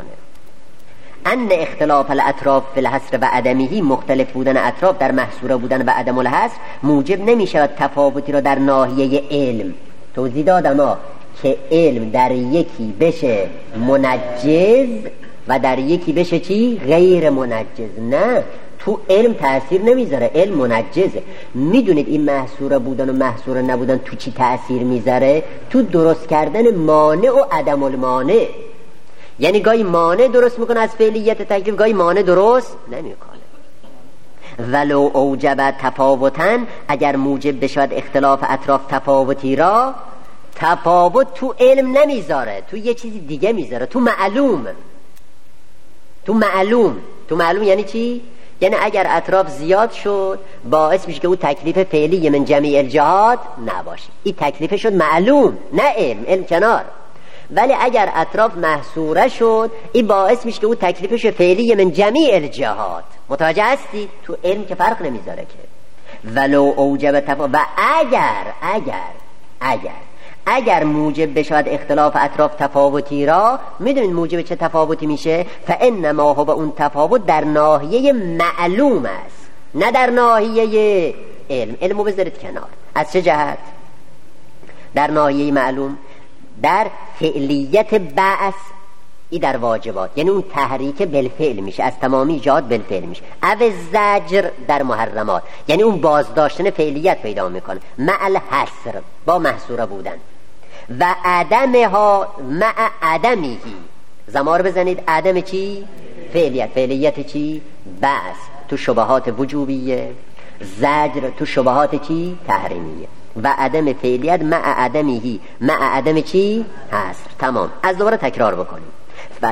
ان اختلاف الاطراف فی الحصر و عدمه، مختلف بودن اطراف در محصور بودن و عدم الحصر موجب نمیشه تفاوتی رو در ناحیه علم. توضیح دادم ها که علم در یکی بشه منجز و در یکی بشه چی؟ غیر منجز. نه، تو علم تأثیر نمیذاره، علم منجزه. میدونید این محصور بودن و محصور نبودن تو چی تأثیر میذاره؟ تو درست کردن مانع و عدم المانع. یعنی گاهی مانع درست میکنه از فعلیت تکلیف، گاهی مانع درست نمیکنه. ولو اوجب تفاوتن، اگر موجب بشود اختلاف اطراف تفاوتی را، تفاوت تو علم نمیذاره، تو یه چیزی دیگه میذاره، تو معلوم. تو معلوم تو معلوم یعنی چی؟ یعنی اگر اطراف زیاد شد باعث میشه که اون تکلیف فعلی من جمیع الجهات نباشه، این تکلیف شد معلوم، نه علم، علم کنار. ولی اگر اطراف محصوره شد این باعث میشه که اون تکلیفش فعلی من جمیع الجهات. متوجه هستی؟ تو علم که فرق نمیذاره که. ولو اوجب تفاوت، و اگر اگر اگر اگر موجب بشود اختلاف اطراف تفاوتی را، میدونید موجب چه تفاوتی میشه؟ فانما هو، اون تفاوت در ناحیه معلوم است نه در ناحیه علم. علمو بذارید کنار. از چه جهت؟ در ناحیه معلوم، در فعلیت بعث، ای در واجبات، یعنی اون تحریک بالفعل میشه، از تمامی جهات بالفعل میشه. او زجر در محرمات، یعنی اون بازداشتن فعلیت پیدا میکنه، مع الحصر، با محصوره بودن، و عدمها مع عدمهی. زمار بزنید عدم چی؟ فعلیت. فعلیت چی؟ بعث تو شبهات وجوبیه، زجر تو شبهات چی؟ تحریمیه. و عدم فعلیت مع عدمهی، مع عدم چی؟ حصر. تمام. از دوباره تکرار بکنیم. ف...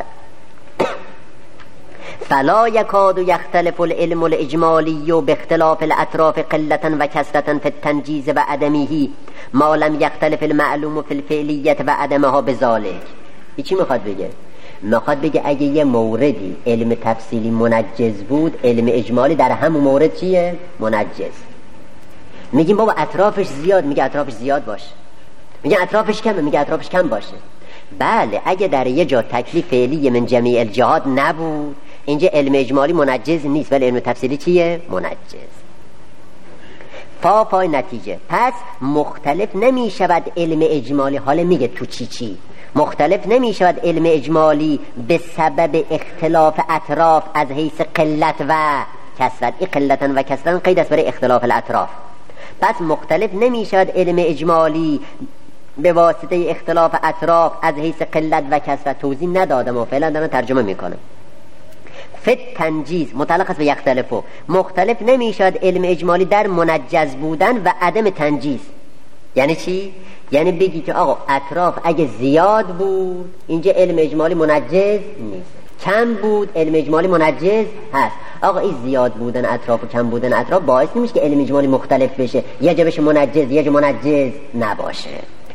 فلا یکاد یختلف العلم الاجمالی و باختلاف الاطراف قلتا و کثرتا فی التنجیز و عدمه ما لم یختلف المعلوم فی الفعلیت و عدمها بذالک. این چی میخواد بگه؟ میخواد بگه اگه یه موردی علم تفصیلی منجز بود، علم اجمالی در همون مورد چیه؟ منجز. میگیم بابا اطرافش زیاد، میگه اطرافش زیاد باشه. میگه اطرافش کمه، میگه اطرافش کم باشه. بله، اگه در یه جا تکلیف فعلی من جمیع الجهات نبود، اینجا علم اجمالی منجز نیست ولی علم تفصیلی چیه؟ منجز. پا پای نتیجه. پس مختلف نمی شود علم اجمالی. حالا میگه تو چی چی مختلف نمی شود علم اجمالی به سبب اختلاف اطراف از حیث قلت و کثرت. این قلتن و کثرتن قید است برای اختلاف الاطراف. پس مختلف نمی شود علم اجمالی به واسطه اختلاف اطراف از حیث قلت و کثرت. توضیح ندادم و فعلا دارم ترجمه میکنم. فت تنجیز متعلق است به یختلفو. مختلف نمی شود علم اجمالی در منجز بودن و عدم تنجیز. یعنی چی؟ یعنی بگی که آقا اطراف اگه زیاد بود اینجا علم اجمالی منجز نیست، کم بود علم اجمالی منجز هست. آقا این زیاد بودن اطراف و کم بودن اطراف باعث نمیشه که علم اجمالی مختلف بشه، یه جا بشه منجز یه جا منجز نباشه.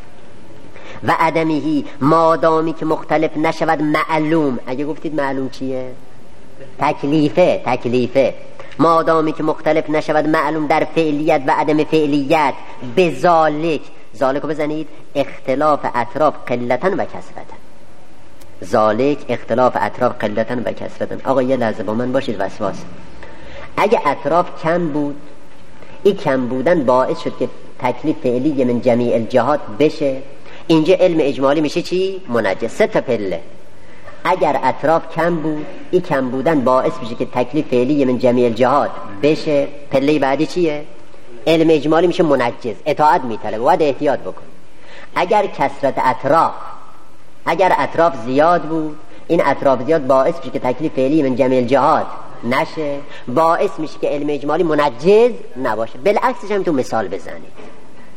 و عدمهی مادامی که مختلف نشود معلوم. اگه گفتید معلوم چیه؟ تکلیفه. تکلیفه مادامی که مختلف نشود معلوم در فعلیت و عدم فعلیت. به ذالک، ذالک رو بزنید، اختلاف اطراف قلتن و کثرتن. ذالک اختلاف اطراف قلتن و کثرتن. آقا یه لحظه با من باشید وسواس. اگه اطراف کم بود، این کم بودن باعث شد که تکلیف فعلی من جمیع الجهات بشه، اینجا علم اجمالی میشه چی؟ منجز. سه تا پله. اگر اطراف کم بود، این کم بودن باعث میشه که تکلیف فعلی من جمیع الجهات بشه، پله بعدی چیه؟ علم اجمالی میشه منجز، اطاعت میطلبه، باید احتیاط بکن. اگر کثرت اطراف، اگر اطراف زیاد بود، این اطراف زیاد باعث میشه که تکلیف فعلی من جمیع الجهات نشه، باعث میشه که علم اجمالی منجز نباشه. بالعکسش هم تو مثال بزنید.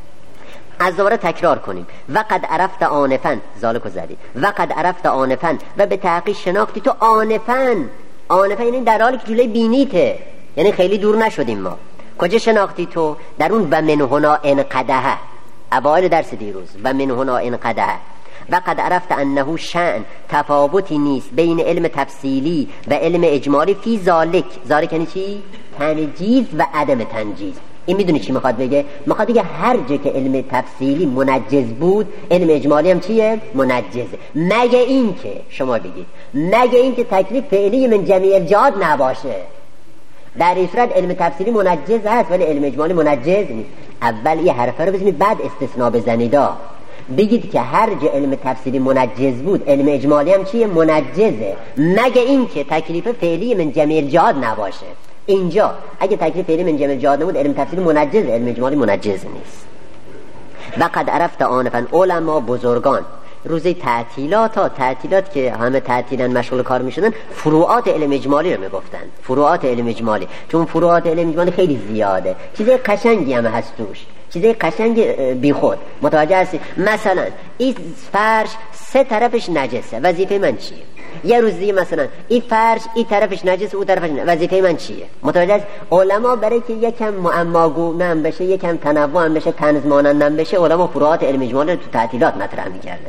از دوباره تکرار کنیم. وقد عرفت آنفن، ذالکو زدید، وقد عرفت آنفن، و به تحقیق شناختی تو آنفن. آنفن یعنی در حالی که جلوی بینیته، یعنی خیلی دور نشدیم ما. کجا شناختی تو؟ در اون و من هنا انقدها، اوایل درس دیروز، و من هنا انقدها. وقد عرفت انه شأن تفاوتی نیست بین علم تفصیلی و علم اجمالی فی ذالک. ذالک یعنی چی؟ تنجیز و عدم تنجیز. این میدونی چی میخواد بگه؟ میخواد بگه هر جا که علم تفصیلی منجز بود، علم اجمالی هم چیه؟ منجزه. مگه این که شما بگید، مگه این که تکلیف فعلی من جمیع الجهات نباشه. در این صورت علم تفصیلی منجز هست ولی علم اجمالی منجز نیست. اول یه حرفه رو بزنید بعد استثناء بزنید. بگید که هر جا علم تفصیلی منجز بود، علم اجمالی هم چیه؟ منجزه. مگه این که تکلیف فعلی من جمیع الجهات نباشه. اینجا اگه تکلیف فعلی من جمیع الجهات نبود، علم تفصیلی منجز، علم اجمالی منجز نیست. وقد عرفت آنفن، علما بزرگان روزی تعطیلات ها تعطیلات که همه تعطیلن مشغول کار میشدن، فروعات علم اجمالی رو میگفتن. فروعات علم اجمالی، چون فروعات علم اجمالی خیلی زیاده، چیزای قشنگی هم هست توش، چیزای قشنگ بی خود. متوجه هستی؟ مثلا این فرش سه طرفش نجسه، وظیفه من چیه؟ یه روز دیگه مثلا این فرش این طرفش نجس اون طرفش نجس، وظیفه من چیه؟ متوجه است؟ علما برای که یکم معماگونه هم بشه، یکم تنوع هم بشه، طنز مانندم بشه، علما فروعات علم اجمالی رو تو تعطیلات مطرح می‌کردن.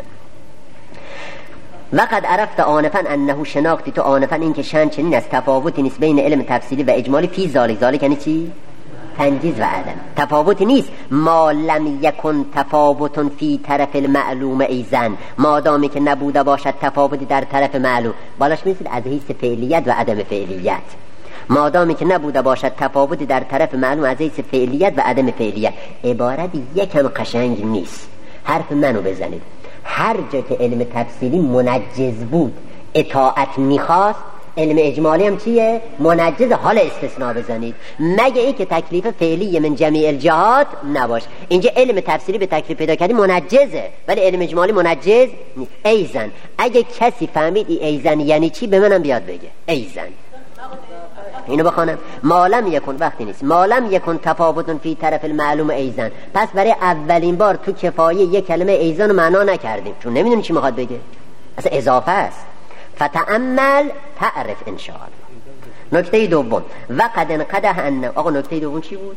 وقد عرفت آنفن انه شناختی تو آنفن این که شأن چنین از تفاوتی نیست بین علم تفصیلی و اجمالی فی ذالک. ذالک یعنی چی؟ تنجیز و عدم. تفاوتی نیست. ما لم یکن تفاوت فی طرف المعلوم ایزن، مادامی که نبوده باشد تفاوتی در طرف معلوم. بالاش میرسید از حیث فعلیت و عدم فعلیت. مادامی که نبوده باشد تفاوتی در طرف معلوم از حیث فعلیت و عدم فعلیت. عبارت یکم قشنگ نیست. حرف منو بزنید. هر جا که علم تفصیلی منجز بود، اطاعت میخواست، علم اجمالی هم چیه؟ منجز. حال استثناء بزنید. مگه ای که تکلیف فعلی من جمیع الجهات نباش. اینجا علم تفسیری به تکلیف پیدا کردی منجزه ولی علم اجمالی منجز نیست. ایزن، اگه کسی فهمید ای ایزن یعنی چی به منم بیاد بگه. ایزن اینو بخونم. مالم یکن، وقتی نیست، مالم یکن تفاوتون فی طرف المعلوم ایزن. پس برای اولین بار تو کفایه یک کلمه ایزن رو معنا نکردیم چون نمیدونیم چی میخواد بگه، اصلا اضافه است. فتأمل تعرف انشاءالله. نکته دوم، وقد انقدح ان. آقا نکته دوم چی بود؟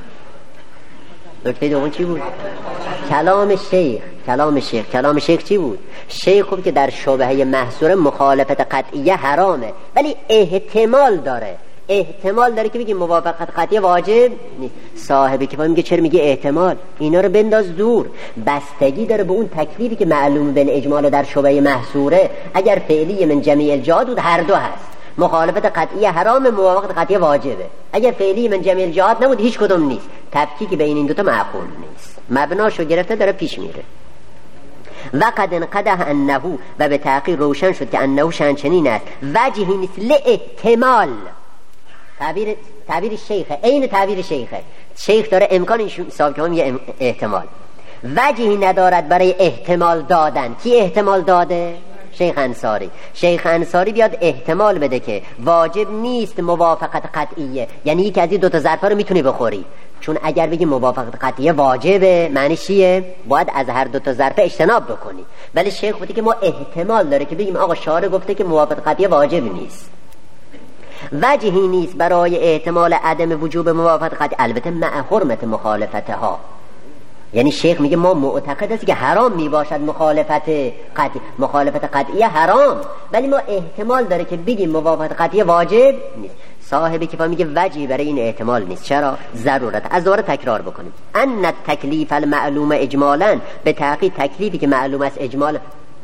نکته دوم چی بود؟ کلام شیخ. کلام شیخ کلام شیخ چی بود؟ شیخ خوب که در شبهه محصور مخالفت قطعیه حرامه ولی احتمال داره، احتمال داره که بگی موافقت قطعی واجب نیست. صاحب کفایه میگه چرا میگه احتمال؟ اینا رو بنداز دور. بستگی داره به اون تکلیفی که معلوم بین اجمال در شبهه محصوره. اگر فعلی من جمیع الجهات بود هر دو هست، مخالفت قطعی حرام، موافقت قطعی واجبه. اگر فعلی من جمیع الجهات نبود هیچ کدوم نیست. تفکیک بین این دوتا معقول نیست. مبناشو گرفته داره پیش میره. وقد انقدح انه، و به تحقیق روشن شد که انه شأن چنین است، وجهی نیست لاحتمال. تعبیر تعبیر شیخه، عین تعبیر شیخه. شیخ داره امکان این حساب که هم احتمال. وجهی ندارد برای احتمال دادن. کی احتمال داده؟ شیخ انصاری. شیخ انصاری بیاد احتمال بده که واجب نیست موافقت قطعیه، یعنی یک از این دو تا ظرفا رو میتونی بخوری، چون اگر بگی موافقت قطعیه واجبه معنی چیه؟ باید از هر دو تا ظرف اجتناب بکنی. ولی شیخ گفته که ما احتمال داره که بگیم آقا شارع گفته که موافقت قطعیه واجب نیست، وجهی نیست برای احتمال عدم وجوب موافقت قطعی، البته مع حرمت مخالفتها. یعنی شیخ میگه ما معتقد است که حرام میباشد مخالفت قطعی، مخالفت قطعی حرام، ولی ما احتمال داره که بگیم موافقت قطعی واجب نیست. صاحب کفایه میگه وجهی برای این احتمال نیست. چرا؟ ضرورت. از دوباره تکرار بکنیم. ان التکلیف المعلوم اجمالا، به تحقیق تکلیفی که معلوم است اجمال،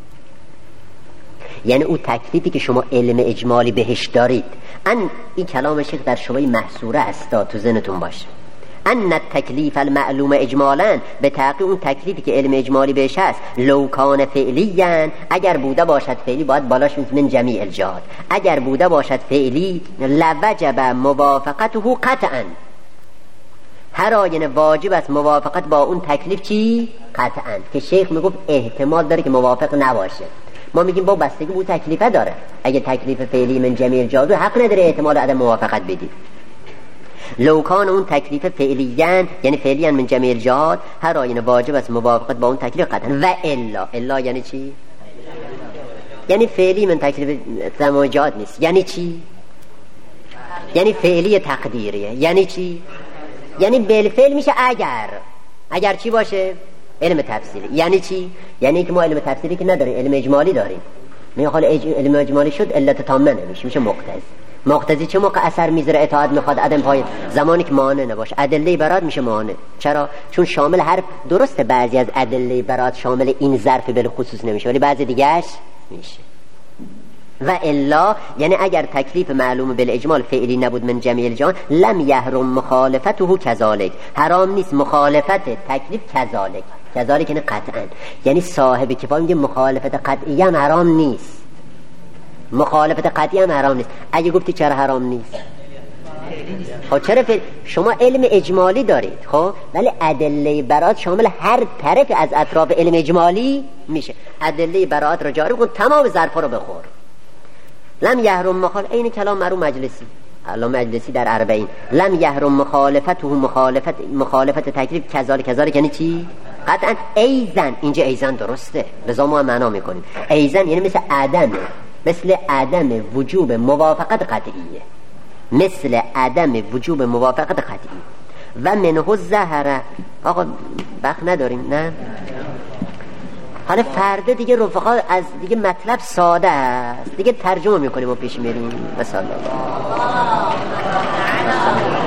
یعنی او تکلیفی که شما علم اجمالی بهش دارید. ان این کلام شیخ در شمای محصوره است، تو ذهنتون باشه. ان التکلیف المعلوم اجمالا، به تحقیق اون تکلیفی که علم اجمالی بهش هست، لو کان فعلیاً، اگر بوده باشد فعلی، باید بالاش من جمیع الجهات، اگر بوده باشد فعلی، لوجب موافقته قطعا، هر آینه واجب است موافقت با اون تکلیف چی؟ قطعا. که شیخ میگفت احتمال داره که موافق نباشه، ما میگیم با بستگی به تکلیفه داره. اگه تکلیف فعلی من جمیع الجهات، حق نداره احتمال عدم موافقت بدید. لوکان اون تکلیف فعلیان، یعنی فعلیان من جمیع الجهات، هر آینه واجب است موافقت با اون تکلیف قطعا. و الا، الا یعنی چی؟ یعنی فعلی من تکلیف جمیع الجهات نیست. یعنی چی؟ یعنی فعلی تقدیریه. یعنی چی؟ یعنی بالفعل میشه اگر. اگر چی باشه؟ علم تفسیری. یعنی چی؟ یعنی که ما علم تفسیری که نداریم، علم اجمالی داریم. می حال علم اجمالی شد علت تامه نمیشه، میشه مقتضی. مقتضی چه موقع اثر میذاره؟ اطاعت میخواد عدم پای، زمانی که مانع نباشه. ادله برات میشه مانع. چرا؟ چون شامل هر، درسته بعضی از ادله برات شامل این ظرف بالخصوص نمیشه، ولی بعضی دیگهش میشه. و الا یعنی اگر تکلیف معلوم بالاجمال فعلی نبود من جمیع الجهات، لم یحرم مخالفته کذالک، حرام نیست مخالفت تکلیف کذالک. کذالک یعنی قطعا، یعنی صاحب کفایه میگه مخالفت قطعی هم حرام نیست، مخالفت قطعی هم حرام نیست. اگه گفتی چرا حرام نیست؟ خب چرا فعل؟ شما علم اجمالی دارید، خب ولی ادله برات شامل هر طرف از اطراف علم اجمالی میشه. ادله برات رو جاری کن، تمام ظرفا رو بخور. لم یحرم مخالف، این کلام مرحوم مجلسی، علامه مجلسی در اربعین، لم یحرم مخالفته، مخالفت مخالفت تکلیف کذالک. کذالک یعنی چی؟ قطعا. ایزن، اینجا ایزن درسته، لذا ما معنا میکنیم ایزن یعنی مثل عدم، مثل عدم وجوب موافقت قطعیه، مثل عدم وجوب موافقت قطعی. و منه الظهر. آقا وقت نداریم نه؟ حالا فردا دیگه رفقا از دیگه مطلب ساده است دیگه، ترجمه میکنیم و پیش میریم. مثلا